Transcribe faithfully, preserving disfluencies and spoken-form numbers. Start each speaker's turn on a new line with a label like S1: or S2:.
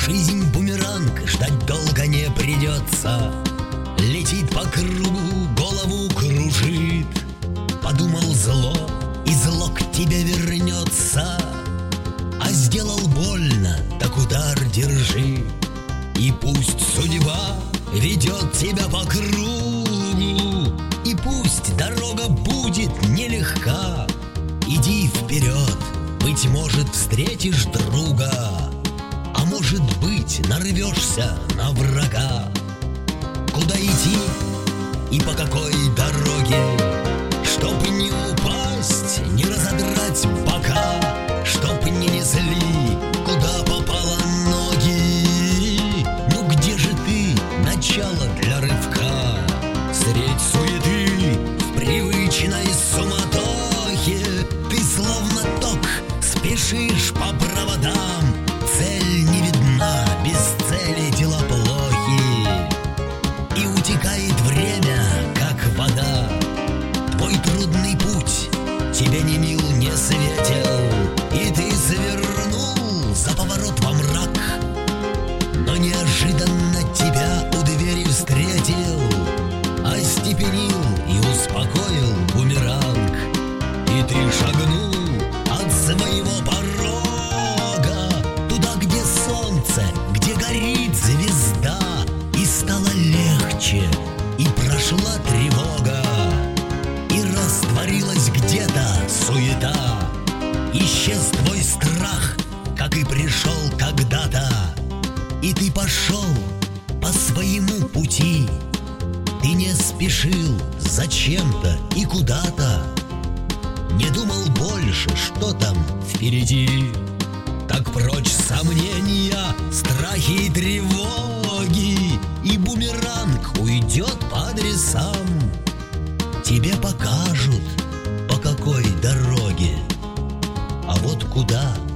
S1: Жизнь бумеранг, ждать долго не придется. Летит по кругу, голову кружит. Подумал зло, и зло к тебе вернется. А сделал больно, так удар держи. И пусть судьба ведет тебя по кругу, и пусть дорога будет нелегка. Иди вперед, быть может, встретишь друга, а может быть, нарвешься на врага. Куда идти и по какой дороге, чтоб не упасть, не разодрать бока, чтоб не несли, куда попало ноги. Ну где же ты, начало для рывка? Средь суеты, в привычной суматохе, ты словно ток спешишь по проводам. Цель не видна, без цели дела плохи, и утекает время, как вода. Твой трудный путь тебе не мил, не светел, и ты завернул за поворот во мрак. Но неожиданно тебя у двери встретил, остепенил и успокоил бумеранг. И ты шагнул от своего порога туда, где солнце, где горит звезда. И стало легче, и прошла тревога, и растворилась где-то суета. Исчез твой страх, как и пришел когда-то, и ты пошел по своему пути. Ты не спешил зачем-то и куда-то, не думал больше, что там впереди. Так прочь сомнения, страхи и тревоги, и бумеранг уйдет по адресам. Тебе покажут, по какой дороге, а вот куда